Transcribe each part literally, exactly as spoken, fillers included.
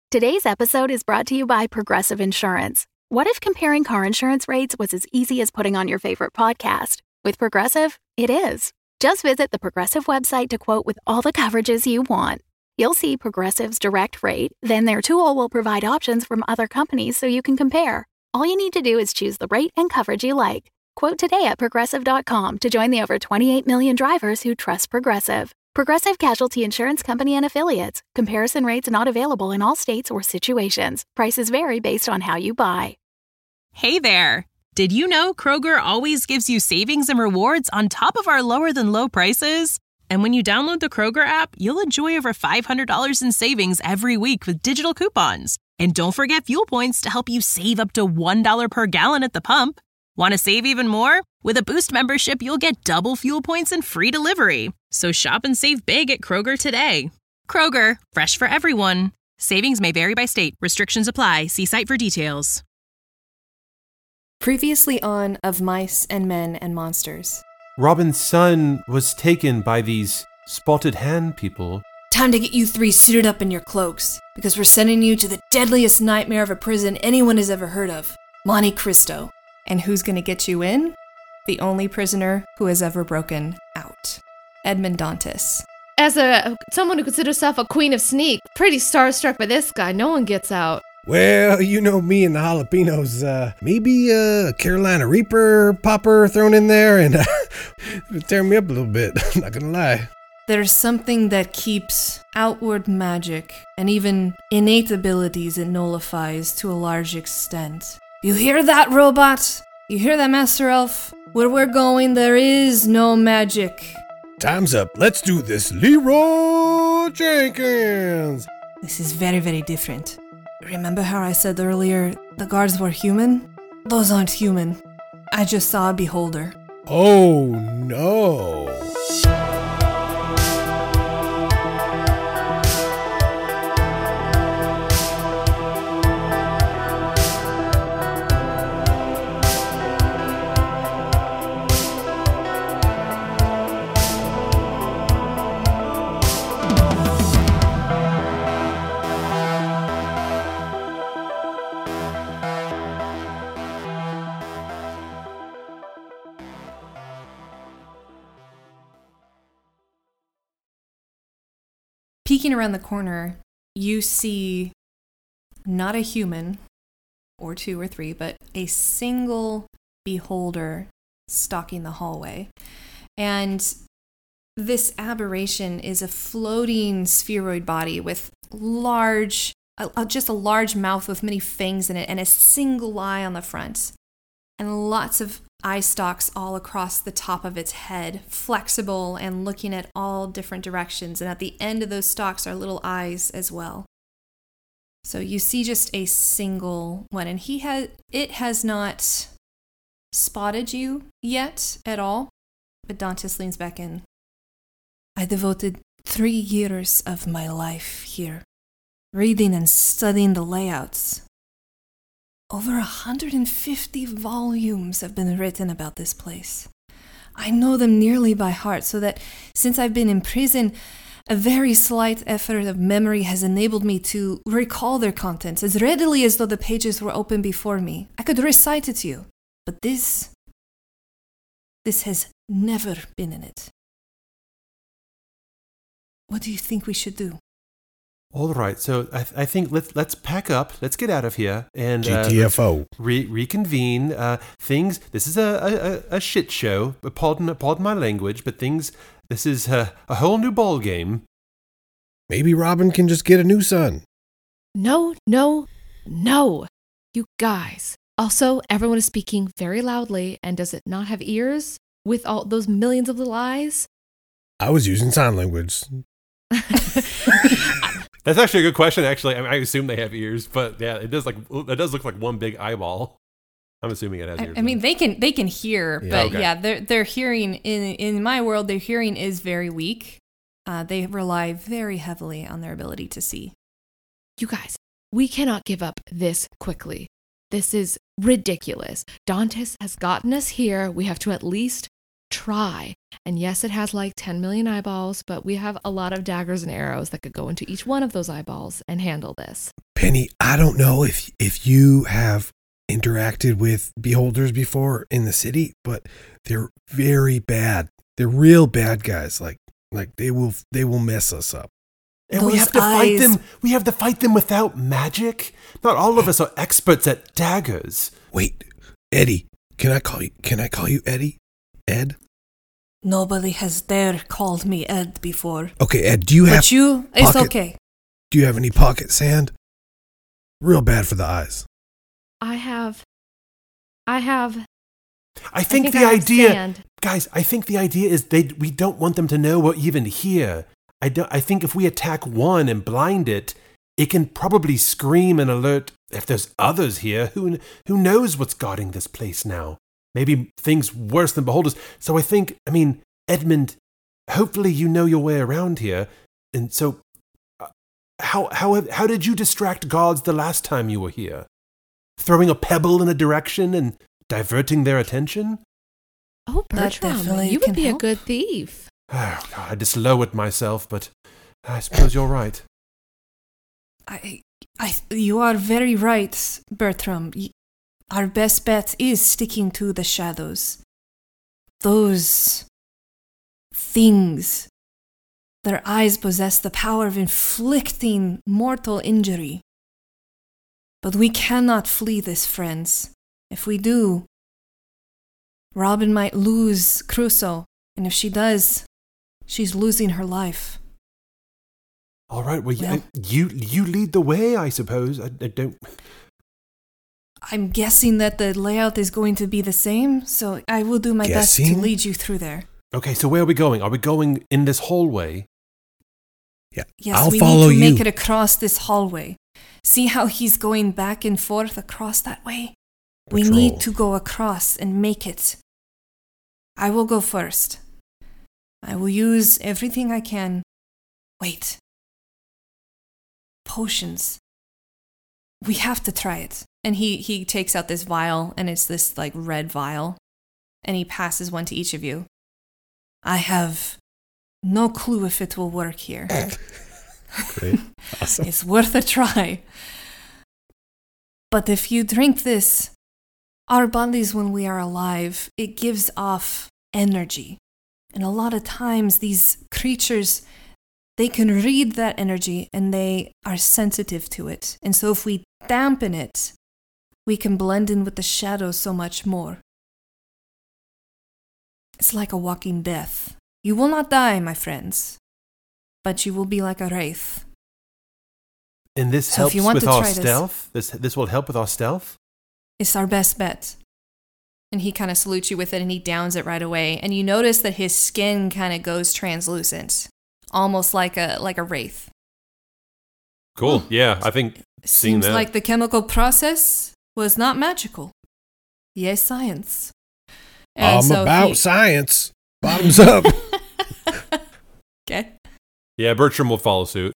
Today's episode is brought to you by Progressive Insurance. What if comparing car insurance rates was as easy as putting on your favorite podcast? With Progressive, it is. Just visit the Progressive website to quote with all the coverages you want. You'll see Progressive's direct rate, then their tool will provide options from other companies so you can compare. All you need to do is choose the rate and coverage you like. Quote today at progressive dot com to join the over twenty-eight million drivers who trust Progressive. Progressive Casualty Insurance Company and Affiliates. Comparison rates not available in all states or situations. Prices vary based on how you buy. Hey there! Did you know Kroger always gives you savings and rewards on top of our lower than low prices? And when you download the Kroger app, you'll enjoy over five hundred dollars in savings every week with digital coupons. And don't forget fuel points to help you save up to one dollar per gallon at the pump. Want to save even more? With a Boost membership, you'll get double fuel points and free delivery. So shop and save big at Kroger today. Kroger, fresh for everyone. Savings may vary by state. Restrictions apply. See site for details. Previously on Of Mice and Men and Monsters. Robin's son was taken by these spotted hand people. Time to get you three suited up in your cloaks, because we're sending you to the deadliest nightmare of a prison anyone has ever heard of, Monte Cristo. And who's going to get you in? The only prisoner who has ever broken out. Edmond Dantes. As a someone who considers herself a queen of sneak, pretty starstruck by this guy. No one gets out. Well, you know me and the jalapenos. Uh, maybe a Carolina Reaper popper thrown in there and uh, tear me up a little bit. Not gonna lie. There's something that keeps outward magic and even innate abilities it nullifies to a large extent. You hear that, robot? You hear that, Master Elf? Where we're going, there is no magic. Time's up. Let's do this. Leroy Jenkins! This is very, very different. Remember how I said earlier the guards were human? Those aren't human. I just saw a beholder. Oh, no. Peeking around the corner, you see not a human, or two or three, but a single beholder stalking the hallway. And this aberration is a floating spheroid body with large, uh, just a large mouth with many fangs in it and a single eye on the front. And lots of eye stalks all across the top of its head, flexible and looking at all different directions. And at the end of those stalks are little eyes as well. So you see just a single one, and he has it has not spotted you yet at all. But Dantes leans back in. I devoted three years of my life here, reading and studying the layouts. Over one hundred fifty volumes have been written about this place. I know them nearly by heart, so that since I've been in prison, a very slight effort of memory has enabled me to recall their contents as readily as though the pages were open before me. I could recite it to you. But this, this has never been in it. What do you think we should do? All right, so I, th- I think let's let's pack up. Let's get out of here and G T F O uh, re- reconvene. Uh, things. This is a, a, a shit show. Pardon pardon my language, but things. This is a, a whole new ball game. Maybe Robin can just get a new son. No, no, no. You guys. Also, everyone is speaking very loudly, and does it not have ears with all those millions of little eyes? I was using sign language. That's actually a good question. Actually, I, mean, I assume they have ears, but yeah, it does like it does look like one big eyeball. I'm assuming it has ears. I, I mean, they can they can hear, Yeah. but Okay. yeah, their their hearing in in my world, their hearing is very weak. Uh, they rely very heavily on their ability to see. You guys, we cannot give up this quickly. This is ridiculous. Dantes has gotten us here. We have to at least try. And yes, it has like ten million eyeballs, but we have a lot of daggers and arrows that could go into each one of those eyeballs and handle this. Penny, I don't know if if you have interacted with beholders before in the city, but they're very bad. They're real bad guys. Like like they will they will mess us up. And we Those have to fight eyes. them. We have to fight them without magic. Not all of us are experts at daggers. Wait, Eddie, can I call you? Can I call you Eddie? Ed? Nobody has dare called me Ed before. Okay, Ed. Do you have? But you, it's pocket- okay. Do you have any pocket sand? Real bad for the eyes. I have. I have. I think, I think the I have idea, sand. guys. I think the idea is they. We don't want them to know we're even here. I don't. I think if we attack one and blind it, it can probably scream and alert. If there's others here, who who knows what's guarding this place now? Maybe things worse than beholders. So I think. I mean, Edmund. Hopefully, you know your way around here, and so. Uh, how how how did you distract guards the last time you were here? Throwing a pebble in a direction and diverting their attention? Oh, That Bertram, definitely you would can be a help. good thief. Oh, God, I just lowered myself, but I suppose you're right. I, I, you are very right, Bertram. Y- Our best bet is sticking to the shadows. Those things, their eyes possess the power of inflicting mortal injury. But we cannot flee this, friends. If we do, Robin might lose Crusoe, and if she does, she's losing her life. All right, well, Well- you you lead the way, I suppose. I, I don't. I'm guessing that the layout is going to be the same, so I will do my best Guessing? to lead you through there. Okay, so where are we going? Are we going in this hallway? Yeah, Yes, I'll we follow need to you. make it across this hallway. See how he's going back and forth across that way? We Patrol. need to go across and make it. I will go first. I will use everything I can. Wait. Potions. We have to try it. And he, he takes out this vial, and it's this like red vial. And he passes one to each of you. I have no clue if it will work here. Great. Awesome. It's worth a try. But if you drink this, our bodies, when we are alive, it gives off energy. And a lot of times, these creatures, they can read that energy and they are sensitive to it. And so, if we dampen it, we can blend in with the shadows so much more. It's like a walking death. You will not die, my friends, but you will be like a wraith. And this So if helps you want with to our try this- stealth? This this will help with our stealth? It's our best bet. And he kind of salutes you with it and he downs it right away. And you notice that his skin kind of goes translucent, almost like a like a wraith. Cool. Yeah, I think seeing Seems that. like the chemical process was not magical. Yes, science. And I'm so about he- science. Bottoms up. Okay. Yeah, Bertram will follow suit.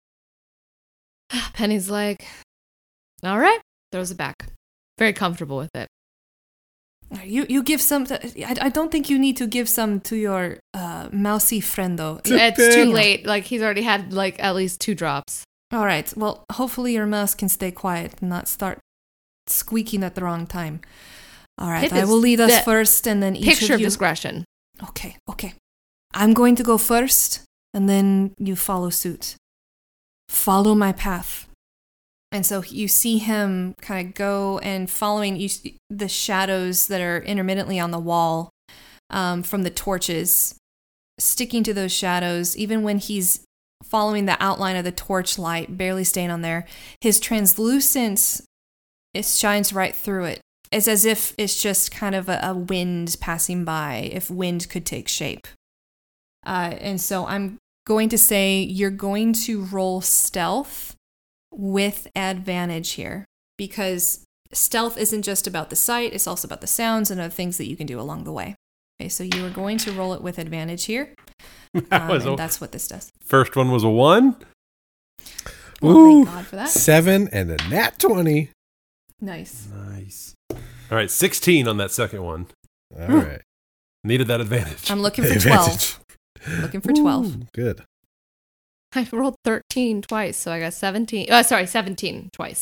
Penny's like, all right, throws it back. Very comfortable with it. You you give some. To, I, I don't think you need to give some to your uh, mousy friend though. It's too late. Like, he's already had, like, at least two drops. All right. Well, hopefully your mouse can stay quiet and not start squeaking at the wrong time. All right. Hit I this- will lead us that first, and then each Picture of of you. discretion. Okay. Okay. I'm going to go first, and then you follow suit. Follow my path. And so you see him kind of go and following you, the shadows that are intermittently on the wall um, from the torches, sticking to those shadows, even when he's following the outline of the torch light, barely staying on there. His translucence, it shines right through it. It's as if it's just kind of a, a wind passing by, if wind could take shape. Uh, and so I'm going to say you're going to roll stealth with advantage here, because stealth isn't just about the sight, it's also about the sounds and other things that you can do along the way. Okay, so you are going to roll it with advantage here. That Um, was and a- that's what this does. First one was a one. Well, Ooh, thank God for that. seven and a nat twenty. Nice. Nice. All right, sixteen on that second one. All right. Needed that advantage. I'm looking for twelve. Advantage. Looking for twelve. Ooh, good. I rolled thirteen twice, so I got seventeen. Oh, sorry, seventeen twice.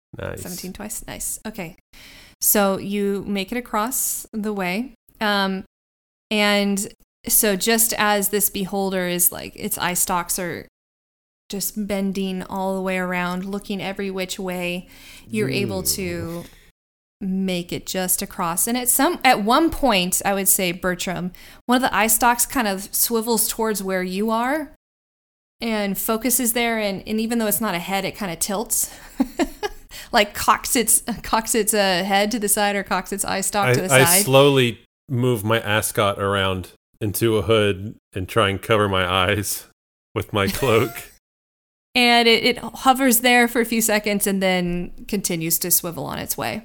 Nice. seventeen twice. Nice. Okay. So you make it across the way. Um, and so just as this beholder is like, its eye stalks are just bending all the way around, looking every which way, you're Ooh. able to make it just across. And at some, at one point, I would say, Bertram, one of the eye stalks kind of swivels towards where you are and focuses there. And, and even though it's not a head, it kind of tilts. Like cocks its cocks its uh, head to the side or cocks its eye stalk I, to the I side. I slowly move my ascot around into a hood and try and cover my eyes with my cloak. And it, it hovers there for a few seconds and then continues to swivel on its way.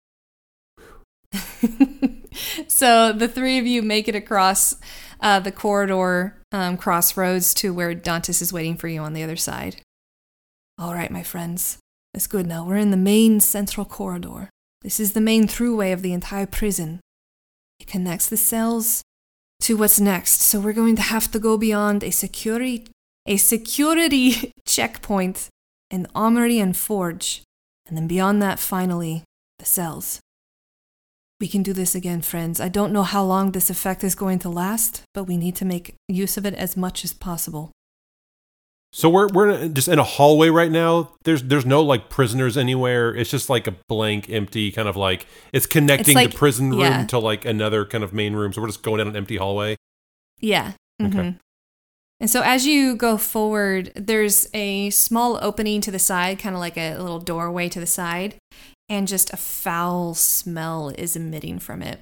So the three of you make it across uh, the corridor um, crossroads to where Dantes is waiting for you on the other side. All right, my friends. That's good now. We're in the main central corridor. This is the main throughway of the entire prison. It connects the cells to what's next. So we're going to have to go beyond a security a security checkpoint, an armory and forge, and then beyond that, finally, the cells. We can do this again, friends. I don't know how long this effect is going to last, but we need to make use of it as much as possible. So we're we're just in a hallway right now. There's there's no like prisoners anywhere. It's just like a blank, empty kind of like it's connecting it's like, the prison room yeah. to like another kind of main room. So we're just going down an empty hallway. Yeah. Mm-hmm. Okay. And so as you go forward, there's a small opening to the side, kind of like a little doorway to the side, and just a foul smell is emitting from it.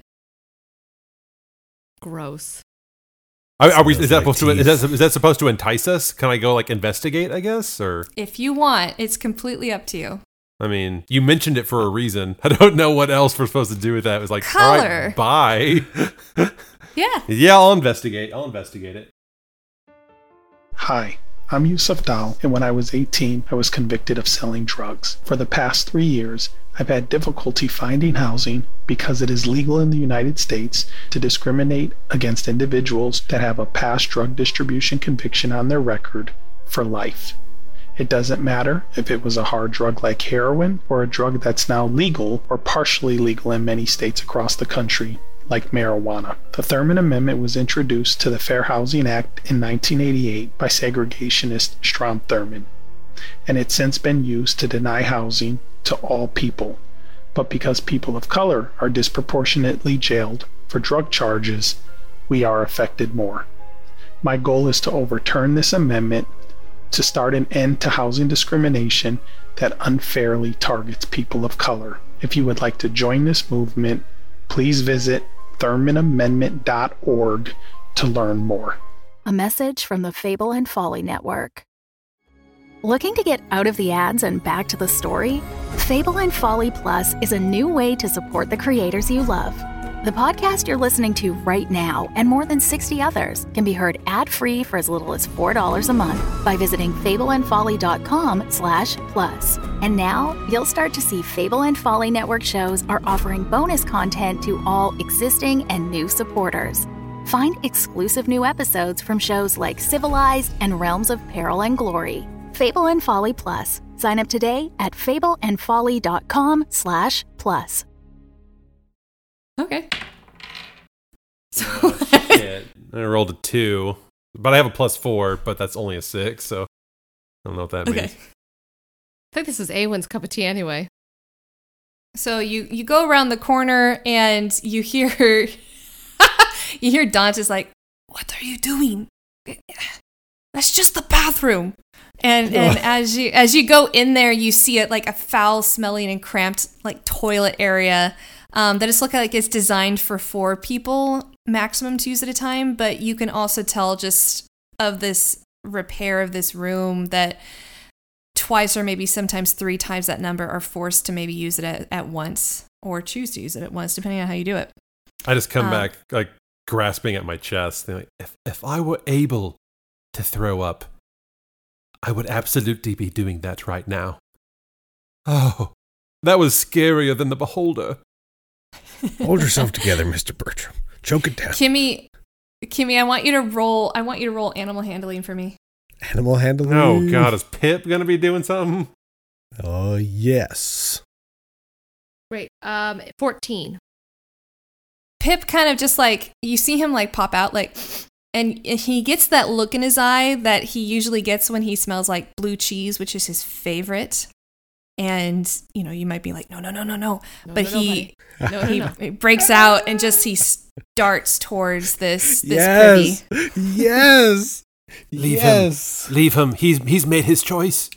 Gross. Are, are we? Is that supposed to? Is that, is that supposed to entice us? Can I go like investigate? I guess, or if you want, it's completely up to you. I mean, you mentioned it for a reason. I don't know what else we're supposed to do with that. It was like, color. All right, bye. Yeah. Yeah, I'll investigate. I'll investigate it. Hi, I'm Yusuf Dal, and when I was eighteen, I was convicted of selling drugs. For the past three years, I've had difficulty finding housing because it is legal in the United States to discriminate against individuals that have a past drug distribution conviction on their record for life. It doesn't matter if it was a hard drug like heroin or a drug that's now legal or partially legal in many states across the country, like marijuana. The Thurman Amendment was introduced to the Fair Housing Act in nineteen eighty-eight by segregationist Strom Thurmond, and it's since been used to deny housing to all people. But because people of color are disproportionately jailed for drug charges, we are affected more. My goal is to overturn this amendment to start an end to housing discrimination that unfairly targets people of color. If you would like to join this movement, please visit thurman amendment dot org to learn more. A message from the Fable and Folly Network. Looking to get out of the ads and back to the story? Fable and Folly Plus is a new way to support the creators you love. The podcast you're listening to right now and more than sixty others can be heard ad-free for as little as four dollars a month by visiting fableandfolly.com slash plus. And now you'll start to see Fable and Folly Network shows are offering bonus content to all existing and new supporters. Find exclusive new episodes from shows like Civilized and Realms of Peril and Glory. Fable and Folly Plus. Sign up today at fableandfolly.com slash plus. Okay. So oh, shit. I rolled a two, but I have a plus four, but that's only a six, so I don't know what that okay. means. I think this is Awen's cup of tea anyway. So you, you go around the corner and you hear you hear Dantes like, "What are you doing? That's just the bathroom." And and as you as you go in there, you see it like a foul smelling and cramped like toilet area. Um, that it's looking like it's designed for four people maximum to use at a time, but you can also tell just of this repair of this room that twice or maybe sometimes three times that number are forced to maybe use it at, at once or choose to use it at once, depending on how you do it. I just come um, back like grasping at my chest. Like, if, if I were able to throw up, I would absolutely be doing that right now. Oh, that was scarier than the Beholder. Hold yourself together, Mister Bertram. Choke it down. Kimmy, Kimmy, I want you to roll. I want you to roll animal handling for me. Animal handling. Oh God, is Pip gonna be doing something? Oh, yes. Great. Um, fourteen. Pip kind of just like, you see him like pop out, like, and he gets that look in his eye that he usually gets when he smells like blue cheese, which is his favorite. And, you know, you might be like, no, no, no, no, no. No, but no, no, he, no, no, he, no. he breaks out and just he starts towards this, this Yes. privy. Yes. Leave yes. him. Leave him. He's he's made his choice.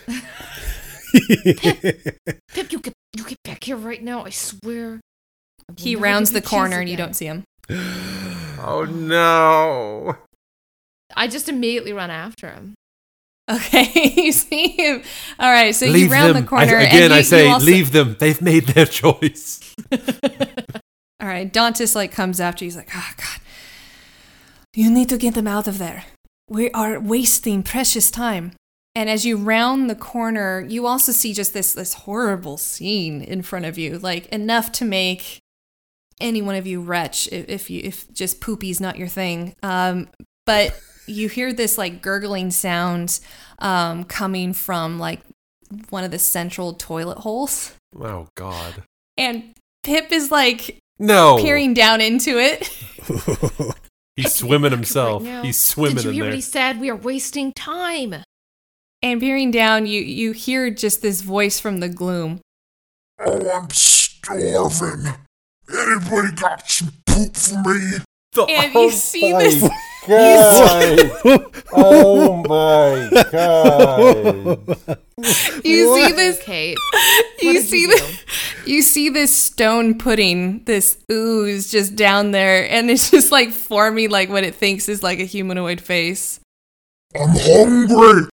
Pip, you get you get back here right now. I swear. I will He never rounds give the you cheese corner and you again. don't see him. Oh no. I just immediately run after him. Okay, you see him. All right, so leave you round them. the corner. I, and again, you, I say, you also- leave them. They've made their choice. All right, Dantes like comes after you. He's like, oh, God. You need to get them out of there. We are wasting precious time. And as you round the corner, you also see just this, this horrible scene in front of you, like enough to make any one of you retch if, if you if just poopy's not your thing. Um, but you hear this like gurgling sound um, coming from like one of the central toilet holes. Oh God. And Pip is like No. peering down into it. He's swimming Right himself. now. He's swimming Did you in hear there. what he said? We are wasting time. And peering down, you, you hear just this voice from the gloom. Oh, I'm starving. Anybody got some poop for me? And you see this. God. Oh my God. You see this. Kate. You did see you this. You see this stone pudding, this ooze just down there, and it's just like forming like what it thinks is like a humanoid face. I'm hungry.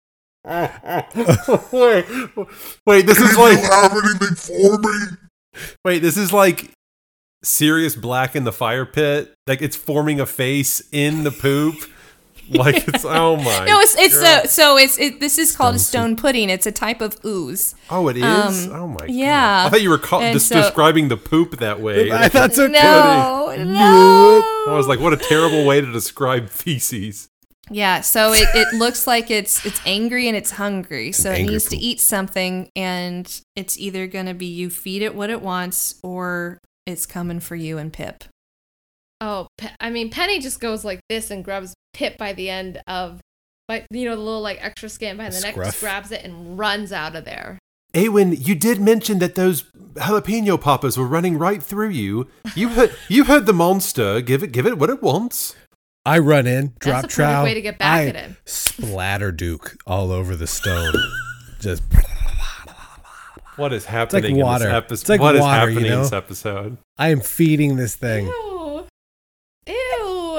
wait, wait, this is If like you have anything for me? wait, this is like Sirius Black in the fire pit. Like it's forming a face in the poop. Like it's oh my. No, it's it's God. so so it's it. This is called a Stone stone pudding. It's a type of ooze. Oh, it is. um, oh my. yeah. God. I thought you were ca- And just so- describing the poop that way. I thought so. No, Pudding. no. I was like, what a terrible way to describe feces. Yeah, so it, it looks like it's it's angry and it's hungry. So An it angry needs to poop. eat something, and it's either going to be you feed it what it wants, or it's coming for you and Pip. Oh, Pe- I mean, Penny just goes like this and grabs Pip by the end of, like, you know, the little like extra skin behind the neck, Scruff. just grabs it and runs out of there. Awen, you did mention that those jalapeno poppers were running right through you. You heard, you heard the monster. Give it, give it what it wants. I run in, drop the perfect trowel. way to get back I at him. Splatter Duke all over the stone. Just What is happening water. in this episode? It's like what is water, you happening in know? this episode? I am feeding this thing. Ew. Ew.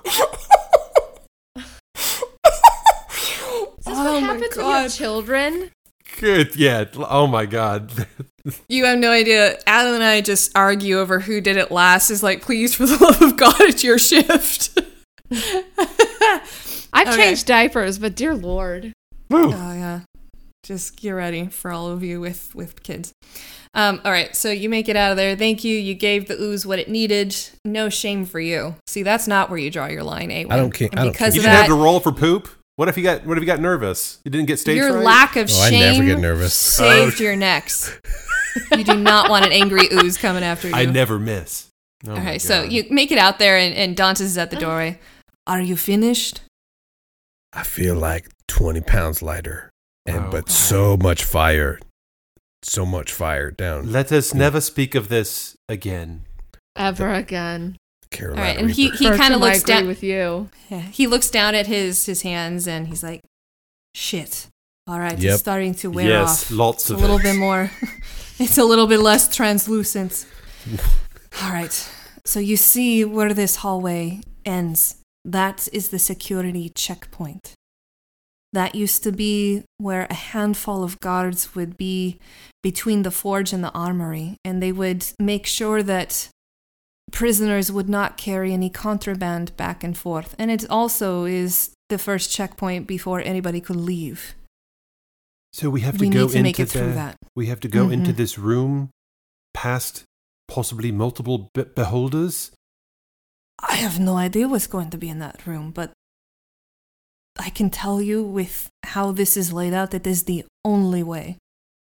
Is this Oh what my happens when you God. have children? Good. Yeah. Oh my God. You have no idea. Adam and I just argue over who did it last. Is like, please, for the love of God, it's your shift. I've Okay. changed diapers, but dear Lord. Oh yeah, just get ready for all of you with with kids. Um, all right, so you make it out of there. Thank you. You gave the ooze what it needed. No shame for you. See, that's not where you draw your line, Awen. I don't care- And I don't because You of didn't have that, to roll for poop. What if you got? What if you got nervous? You didn't get stage your fright? lack of Oh, I shame never get nervous. saved your necks. You do not want an angry ooze coming after you. I never miss. Oh All my right, so God. you make it out there, and, and Dantes is at the doorway. Are you finished? I feel like twenty pounds lighter, and Oh, but God. so much fire, so much fire down Let us never speak of this again. Ever again. Carolina. All right, and he, Reaper. he kind of Bertram, I looks agree down with you. Yeah, he looks down at his his hands and he's like, "Shit! All right, Yep. it's starting to wear Yes, off. lots it's of a little it. bit more. It's a little bit less translucent. All right, so you see where this hallway ends. That is the security checkpoint. That used to be where a handful of guards would be between the forge and the armory, and they would make sure that prisoners would not carry any contraband back and forth. And it also is the first checkpoint before anybody could leave. So we have to We go need to into make it the, through that. We have to go into Mhm. this room, past possibly multiple be- beholders. I have no idea what's going to be in that room, but I can tell you with how this is laid out that this is the only way.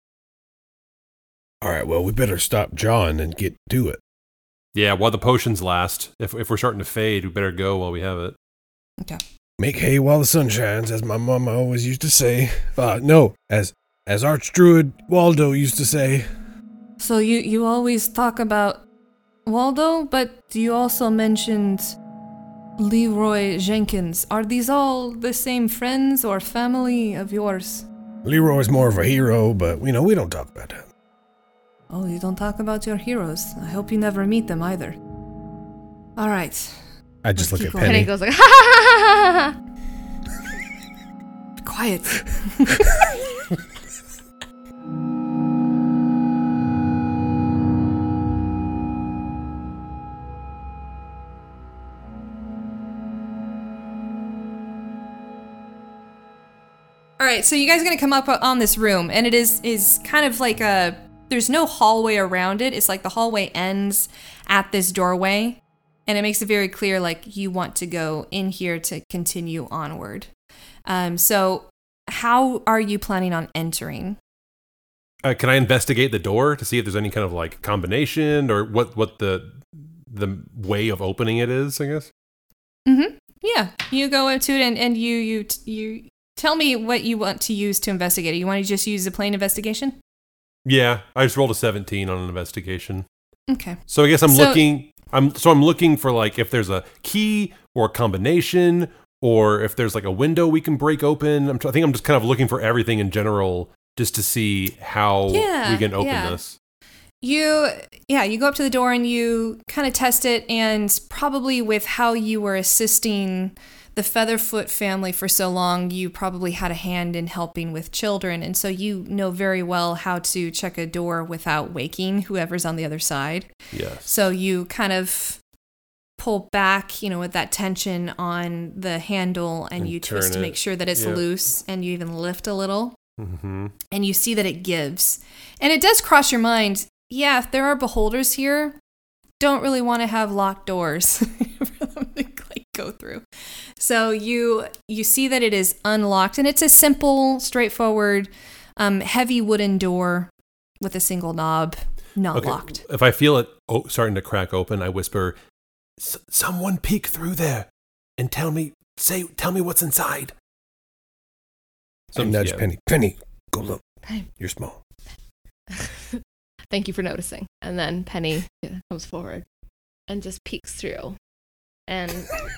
All right, well, we better stop John and get to it. Yeah, while the potions last. If if we're starting to fade, we better go while we have it. Okay. Make hay while the sun shines, as my mama always used to say. Uh, no, as as Archdruid Waldo used to say. So you, you always talk about Waldo, but you also mentioned Leroy Jenkins. Are these all the same friends or family of yours? Leroy's more of a hero, but, you know, we don't talk about that. Oh, you don't talk about your heroes. I hope you never meet them either. All right. I just Let's look at keep Penny. Penny goes like, ha ha ha ha ha. Quiet. All right, so you guys are gonna come up on this room, and it is is kind of like a. There's no hallway around it. It's like the hallway ends at this doorway, and it makes it very clear like you want to go in here to continue onward. Um, so how are you planning on entering? Uh, can I investigate the door to see if there's any kind of like combination or what, what the the way of opening it is? I guess. Mm-hmm. Yeah, you go into it and, and you you you tell me what you want to use to investigate it. You want to just use a plain investigation? Yeah, I just rolled a seventeen on an investigation. Okay. So I guess I'm So- looking. I'm so I'm looking for like if there's a key or a combination, or if there's like a window we can break open. I'm, I think I'm just kind of looking for everything in general, just to see how Yeah, we can open yeah. this. You, yeah, you go up to the door and you kind of test it, and probably with how you were assisting the Featherfoot family for so long, you probably had a hand in helping with children, and so you know very well how to check a door without waking whoever's on the other side. Yes. So you kind of pull back, you know, with that tension on the handle, and, And you twist turn to it. make sure that it's Yep. loose, and you even lift a little. Mm-hmm. And you see that it gives. And it does cross your mind, yeah, if there are beholders here, don't really want to have locked doors for them to like go through. So you you see that it is unlocked, and it's a simple, straightforward, um, heavy wooden door with a single knob, not Okay. locked. If I feel it oh, starting to crack open, I whisper, "S- "Someone peek through there and tell me, say, tell me what's inside." So nudge yeah. Penny. Penny, go look. Penny. You're small. Thank you for noticing. And then Penny comes forward and just peeks through. And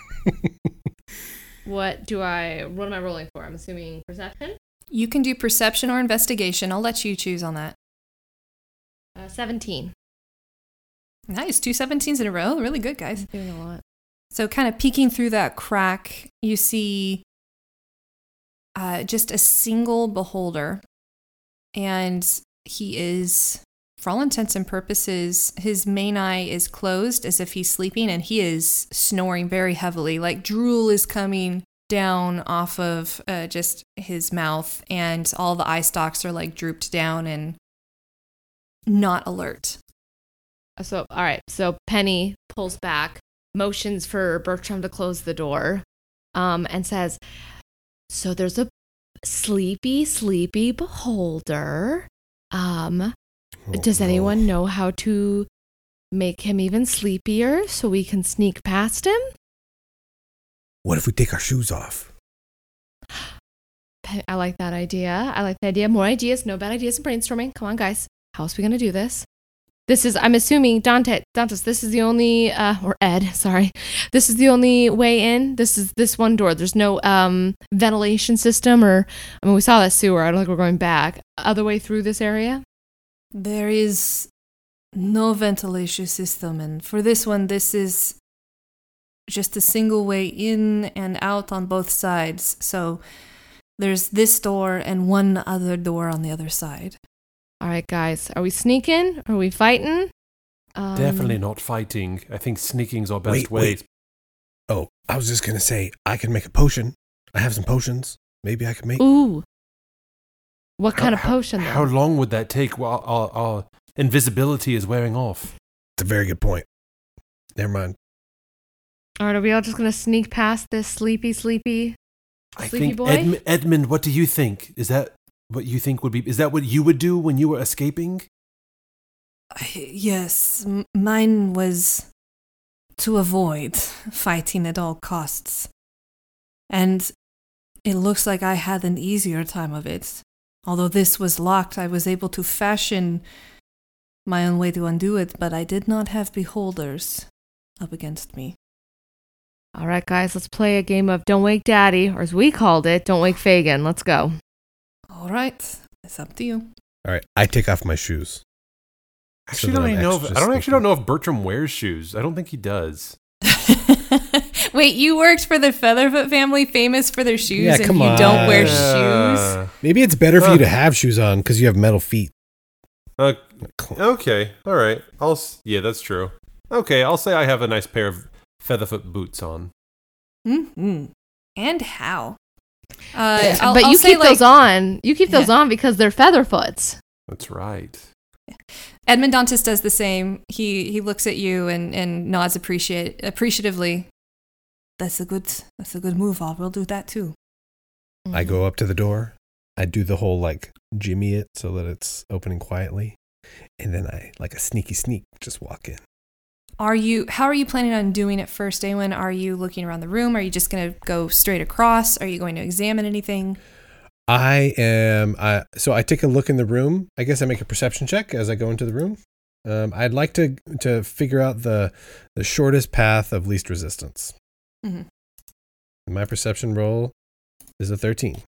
what do I, what am I rolling for? I'm assuming perception? You can do perception or investigation. I'll let you choose on that. Uh, seventeen. Nice, two seventeens in a row. Really good, guys. I'm doing a lot. So kind of peeking through that crack, you see uh, just a single beholder. And he is, for all intents and purposes, his main eye is closed as if he's sleeping, and he is snoring very heavily. Like drool is coming down off of uh, just his mouth, and all the eye stalks are like drooped down and not alert. So, all right. So Penny pulls back, motions for Bertram to close the door, um, and says, so there's a sleepy, sleepy beholder. Um, Oh, does no. anyone know how to make him even sleepier so we can sneak past him? What if we take our shoes off? Pe- I like that idea. I like the idea. More ideas. No bad ideas in brainstorming. Come on, guys. How else are we going to do this? This is, I'm assuming, Dante, Dantes, this is the only, uh, or Ed, sorry. This is the only way in. This is this one door. There's no um, ventilation system or, I mean, we saw that sewer. I don't think we're going back. Other way through this area? There is no ventilation system, and for this one, this is just a single way in and out on both sides. So there's this door and one other door on the other side. All right, guys. Are we sneaking? Are we fighting? Um, Definitely not fighting. I think sneaking's our best Wait, way. wait. Oh, I was just going to say, I can make a potion. I have some potions. Maybe I can make... Ooh. What kind of How- potion, though? How long would that take while our, our invisibility is wearing off? It's a very good point. Never mind. All right, are we all just going to sneak past this sleepy, sleepy, I sleepy think boy? Edm- Edmund, what do you think? Is that what you think would be? Is that what you would do when you were escaping? Yes, m- mine was to avoid fighting at all costs. And it looks like I had an easier time of it. Although this was locked, I was able to fashion my own way to undo it, but I did not have beholders up against me. All right, guys, let's play a game of Don't Wake Daddy, or as we called it, Don't Wake Fagin. Let's go. All right, it's up to you. All right, I take off my shoes. Actually, So don't that I I'm know. If, extra I don't actually sneaky. don't know if Bertram wears shoes. I don't think he does. Wait, you worked for the Featherfoot family, famous for their shoes, Yeah, and come you don't wear on. shoes? Uh, Maybe it's better for Huh. you to have shoes on because you have metal feet. uh, okay, all right. I'll. s- Yeah, that's true. Okay, I'll say I have a nice pair of Featherfoot boots on. Mm-hmm. And how? Uh, Yeah, I'll- but I'll you say, keep those like, on. You keep those Yeah. on because they're Featherfoots. That's right. Edmund Dantes does the same. He he looks at you and, and nods appreciate appreciatively. That's a good that's a good move. I will do that too. I go up to the door. I do the whole like jimmy it so that it's opening quietly. And then I, like a sneaky sneak, just walk in. Are you? How are you planning on doing it first, Awen? Are you looking around the room? Are you just going to go straight across? Are you going to examine anything? I am, I, so I take a look in the room. I guess I make a perception check as I go into the room. Um, I'd like to to figure out the the shortest path of least resistance. Mhm. My perception roll is a thirteen.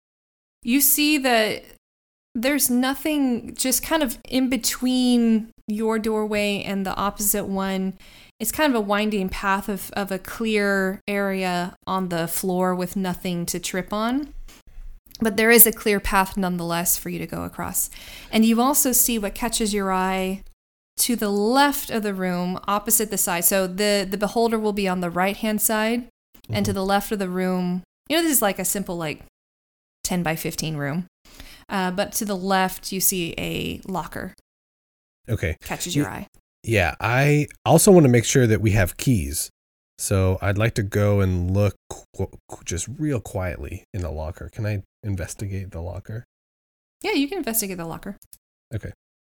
You see that there's nothing just kind of in between your doorway and the opposite one. It's kind of a winding path of, of a clear area on the floor with nothing to trip on. But there is a clear path nonetheless for you to go across. And you also see what catches your eye to the left of the room, opposite the side. So the, the beholder will be on the right-hand side. Mm-hmm. And to the left of the room, you know, this is like a simple like ten by fifteen room. Uh, but to the left, you see a locker. Okay. Catches your Y- eye. Yeah, I also want to make sure that we have keys. So I'd like to go and look qu- just real quietly in the locker. Can I investigate the locker? Yeah, you can investigate the locker. Okay.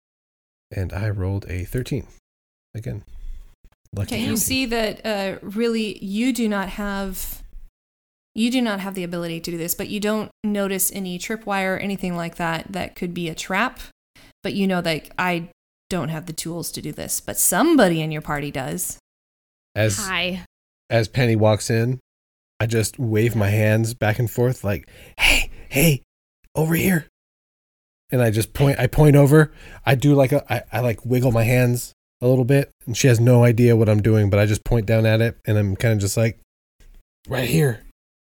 And I rolled a thirteen. Again. Lucky Okay, you thirteen. see that uh, really you do not have you do not have the ability to do this, but you don't notice any tripwire or anything like that that could be a trap. But you know that I don't have the tools to do this, but somebody in your party does. As Hi. as Penny walks in, I just wave my hands back and forth like, "Hey, hey, over here." And I just point I point over. I do like a I, I like wiggle my hands a little bit, and she has no idea what I'm doing, but I just point down at it and I'm kind of just like right here,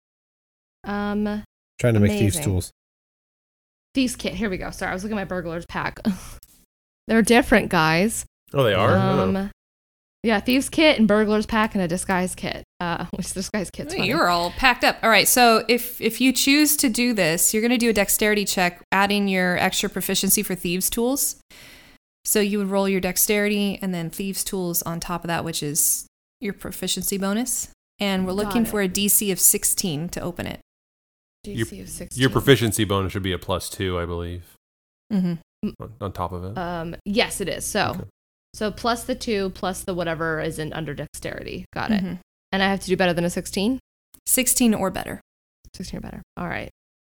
Um, trying to make thieves Amazing. tools. Thieves kit. Here we go. Sorry, I was looking at my burglar's pack. They're different, guys. Oh, they are. Um, Oh. yeah, thieves kit and burglar's pack and a disguise kit. Uh, which disguise kit's funny. You're all packed up. All right, so if if you choose to do this, you're going to do a dexterity check, adding your extra proficiency for thieves tools. So you would roll your dexterity and then thieves tools on top of that, which is your proficiency bonus. And we're looking Got it. for a D C of sixteen to open it. D C of sixteen. Your proficiency bonus should be a plus two, I believe, Mm-hmm. on, on top of it. Um, yes, it is. So, Okay. so plus the two, plus the whatever is in under dexterity. Got it. Mhm. And I have to do better than a sixteen? sixteen or better. sixteen or better. All right.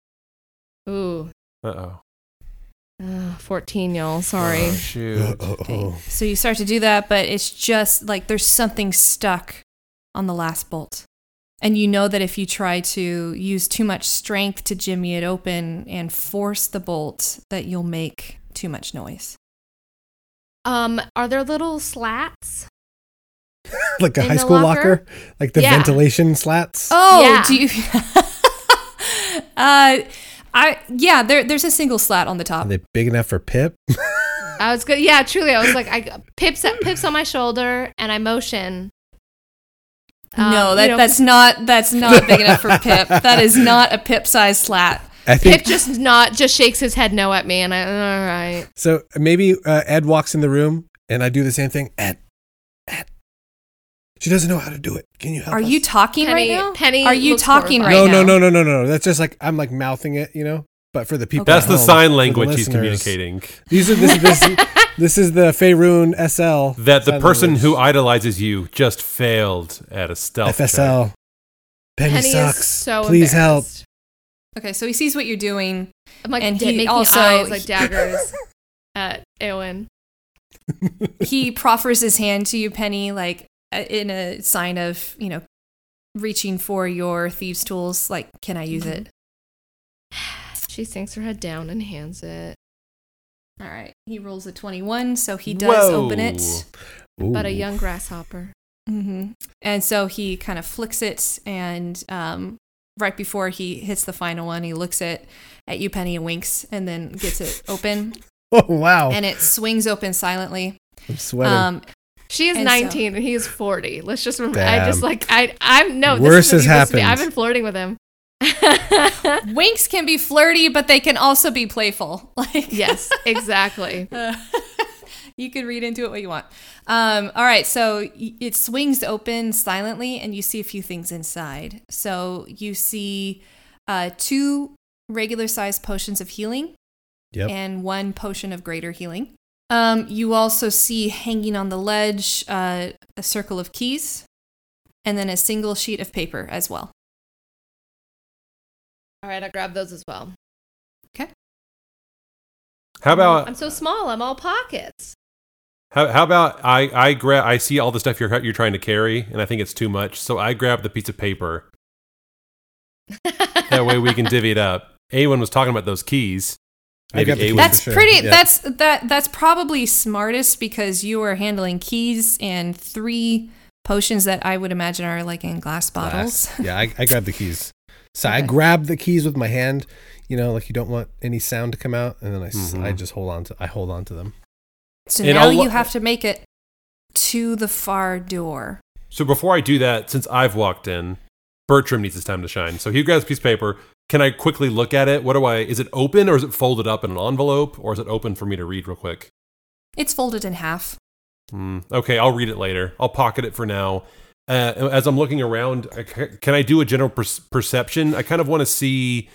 Ooh. Uh-oh. Uh, fourteen, y'all. Sorry. Oh, shoot. Oh, oh, oh. So you start to do that, but it's just like there's something stuck on the last bolt. And you know that if you try to use too much strength to jimmy it open and force the bolt, that you'll make too much noise. Um, are there little slats? Like a In high the school locker? locker? Like the Yeah. ventilation slats? Oh, Yeah. do you? uh, I yeah. There, there's a single slat on the top. Are they big enough for Pip? I was good. Yeah, truly. I was like, I pips at pips on my shoulder, and I motion. Um, no, you that know, that's not that's not big enough for Pip. That is not a Pip-sized slat. I think Pip just not just shakes his head no at me, and I all right. so. Maybe uh, Ed walks in the room and I do the same thing. Ed, Ed, she doesn't know how to do it. Can you help Are us? you talking Penny, right now? Penny Are you looks talking right horrified. no, now? no, no, no, no, no. That's just like I'm like mouthing it, you know. But for the people, Okay. That's at the home, sign for the language he's listeners, communicating. These are this, this This is the Faerun S L. That the sign person language. who idolizes you just failed at a stealth F S L. check. Penny, Penny sucks. is so Please help. embarrassed. Okay, so he sees what you're doing. I'm like And da- he making also- eyes like daggers at Eowyn. He proffers his hand to you, Penny, like uh, in a sign of, you know, reaching for your thieves' tools. Like, can I use it? She sinks her head down and hands it. All right. He rolls a twenty-one, so he does Whoa. open it. But a Ooh. young grasshopper. hmm And so he kind of flicks it, and um, right before he hits the final one, he looks at, at you, Penny, and winks, and then gets it open. Oh, wow. And it swings open silently. I'm sweating. Um, She is And nineteen and he is forty. Let's just remember. I Damn. just like I I'm no. Worse this is has me. I've happened. been flirting with him. winks can be flirty, but they can also be playful. Like Yes, exactly. Uh, you can read into it what you want. Um, all right, so y- it swings open silently, and you see a few things inside. So you see uh, two regular-sized potions of healing, Yep. and one potion of greater healing. Um, you also see hanging on the ledge uh, a circle of keys, and then a single sheet of paper as well. All right, I grabbed those as well. How about I'm so small. I'm all pockets. how, how about I I grab I see all the stuff you're you're trying to carry, and I think it's too much, so I grab the piece of paper. That way we can divvy it up. Awen was talking about those keys. I Maybe got the Awen. keys. That's for sure. pretty. Yeah. That's that. That's probably smartest because you are handling keys and three potions that I would imagine are like in glass bottles. Glass. Yeah, I, I grabbed the keys. So I Okay. grab the keys with my hand, you know, like you don't want any sound to come out, and then I, s- Mhm. I just hold on to I hold on to them. So And now I'll lo- you have to make it to the far door. So before I do that, since I've walked in, Bertram needs his time to shine. So he grabs a piece of paper. Can I quickly look at it? What do I? Is it open or is it folded up in an envelope or is it open for me to read real quick? It's folded in half. Hmm. Okay, I'll read it later. I'll pocket it for now. Uh, as I'm looking around, I ca- can I do a general per- perception? I kind of want to see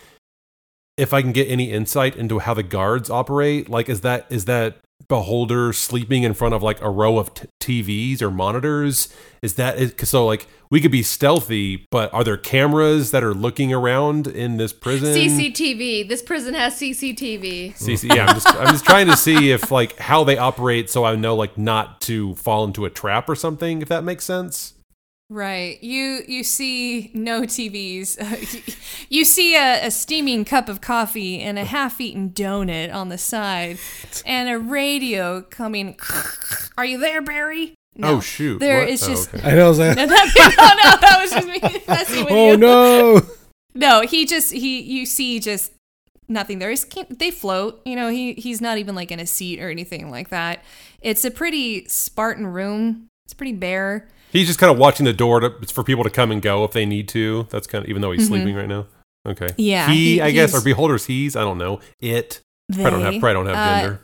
if I can get any insight into how the guards operate. Like, is that is that beholder sleeping in front of like a row of t- TVs or monitors? Is that is, so? Like, we could be stealthy, but are there cameras that are looking around in this prison? C C T V. This prison has C C T V. C C yeah, I'm just I'm just trying to see if like how they operate, so I know like not to fall into a trap or something. If that makes sense. Right. You you see no T Vs. You see a, a steaming cup of coffee and a half-eaten donut on the side, and a radio coming. Are you there, Barry? No. Oh shoot! There What? is Oh, just. okay. I know. I was like, No, that, no, no, that was just me messing with oh you. no! No, he just he. You see just nothing. There is they float. You know, he he's not even like in a seat or anything like that. It's a pretty Spartan room. It's pretty bare. He's just kind of watching the door to, for people to come and go if they need to. That's kind of even though he's Mhm. sleeping right now. Okay. Yeah, He, he- I guess, he's- or beholders. He's. I don't know. It. They, Probably don't have. Probably don't have uh, gender.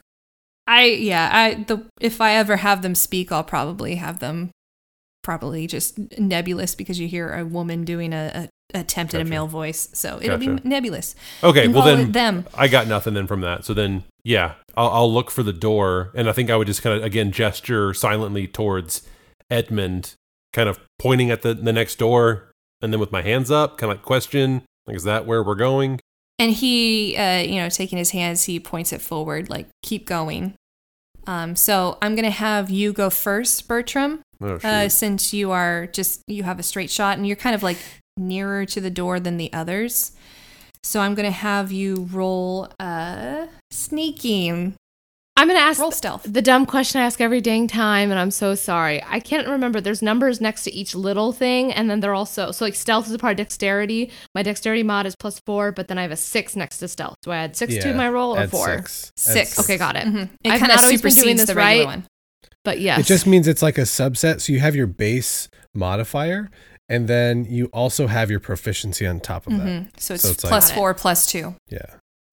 I yeah, I the if I ever have them speak, I'll probably have them probably just nebulous because you hear a woman doing a, a attempt at a Gotcha. male voice, so it'll Gotcha. be nebulous. Okay. And Well call then, it them. I got nothing then from that. So then, yeah, I'll, I'll look for the door, and I think I would just kind of again gesture silently towards Edmund, kind of pointing at the the next door, and then with my hands up, kind of like question, like, is that where we're going? And he, uh, you know, taking his hands, he points it forward, like keep going. Um, so I'm gonna have you go first, Bertram, Oh shoot. uh, since you are just you have a straight shot and you're kind of like nearer to the door than the others. So I'm gonna have you roll uh, sneaking. I'm gonna ask Roll stealth. the dumb question I ask every dang time, and I'm so sorry. I can't remember. There's numbers next to each little thing, and then they're also so like stealth is a part of dexterity. My dexterity mod is plus four, but then I have a six next to stealth. Do I add six to Yeah, my roll or add four? Six. Add Six. Okay, got it. Mhm. It I've kind not of always been doing supersedes this the regular right. one. But yes, It just means it's like a subset. So you have your base modifier, and then you also have your proficiency on top of that. Mhm. So it's, So it's like- plus Got it. four, plus two. Yeah.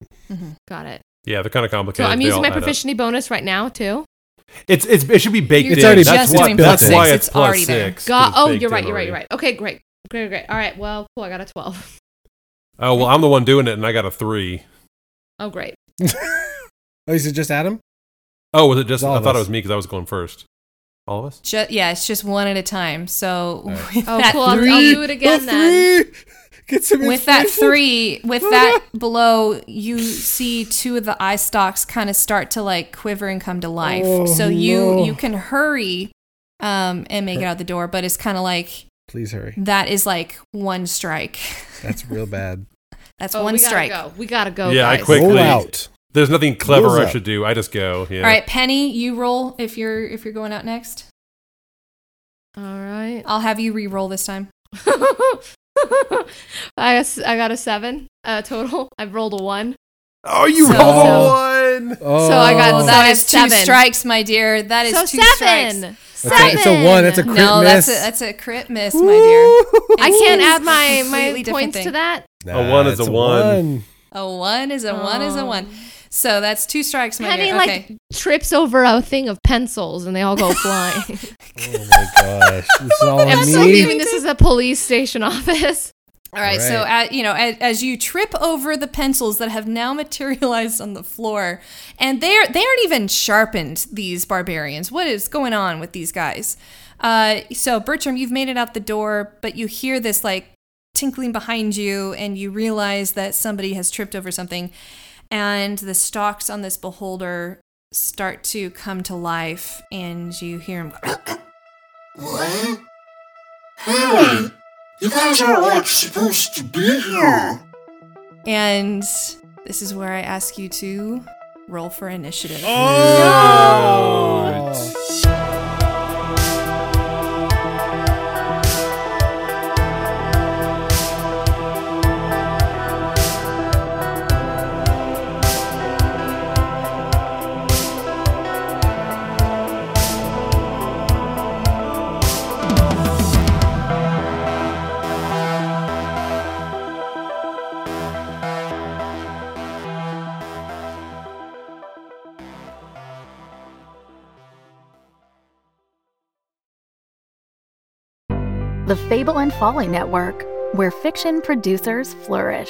got it. yeah, they're kind of So complicated. I'm They using all my add up. proficiency bonus right now too. It's it's it should be baked You're in. already that's just why, doing that's plus why six. it's, It's plus already there. six. 'cause Got. it's Oh, baked you're in right. You're right. already. You're right. Okay, great, great, great. All right. Well, cool. I got a twelve. Oh well, I'm the one doing it, and I got a three. Oh, great. Oh, is it just Adam? Oh, was it just? All I of thought it us. was me because I was going first. All of us? Ju- yeah, it's just one at a time. So Right. with Oh, that cool. I'll, three, I'll do it again Oh, then. three! Get some with that inspiration. three, with that below, you see two of the eye stalks kind of start to like quiver and come to life. Oh, so you no. you can hurry um, and make it out the door, but it's kind of like Please hurry. that is like one strike. That's real bad. That's Oh, one we gotta strike. go. We gotta go. Yeah, I guys. quickly- Roll out. There's nothing clever Rules I up. should do. I just go. Yeah. All right, Penny, you roll if you're if you're going out next. All right. I'll have you re-roll this time. I got, I got a seven uh, total. I've rolled a one. Oh, you So- rolled So- a one. Oh. So I got Well, so that I is have two seven. strikes, my dear. That is So two strikes. seven. That's Seven. a, it's a one. That's a crit No, miss. that's a that's a crit miss, my dear. I It's can't a add my, completely my different points thing. to that. A one is it's a one. A one is a one is a one. So that's two strikes, my Penny dear. like Okay. trips over a thing of pencils and they all go flying. Oh my gosh. This is all on I'm so me. assuming this is a police station office. All right, so Right. at, you know, as, as you trip over the pencils that have now materialized on the floor, and they're they aren't even sharpened. These barbarians, what is going on with these guys? Uh, so Bertram, you've made it out the door, but you hear this like tinkling behind you, and you realize that somebody has tripped over something, and the stalks on this beholder start to come to life, and you hear him go, What? Hey, you guys are like supposed to be here. and this is where I ask you to roll for initiative. Oh. The Fable and Folly Network, where fiction producers flourish.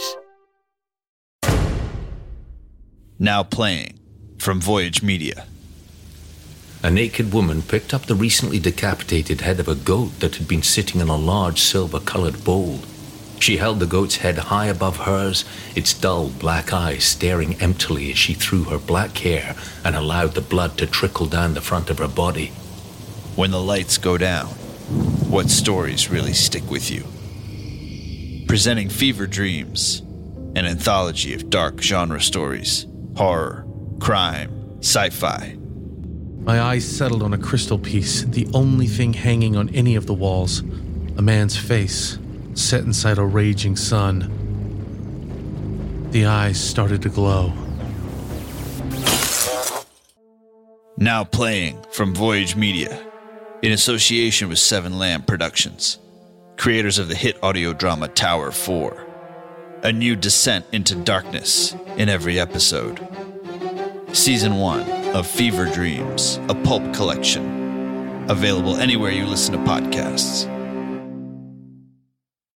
Now playing from Voyage Media. A naked woman picked up the recently decapitated head of a goat that had been sitting in a large silver-colored bowl. She held the goat's head high above hers, its dull black eyes staring emptily as she threw her black hair and allowed the blood to trickle down the front of her body. When the lights go down, what stories really stick with you? Presenting Fever Dreams, an anthology of dark genre stories, horror, crime, sci-fi. My eyes settled on a crystal piece, the only thing hanging on any of the walls. A man's face, set inside a raging sun. The eyes started to glow. Now playing from Voyage Media, in association with Seven Lamb Productions, creators of the hit audio drama Tower four. A new descent into darkness in every episode. Season one of Fever Dreams, a pulp collection. Available anywhere you listen to podcasts.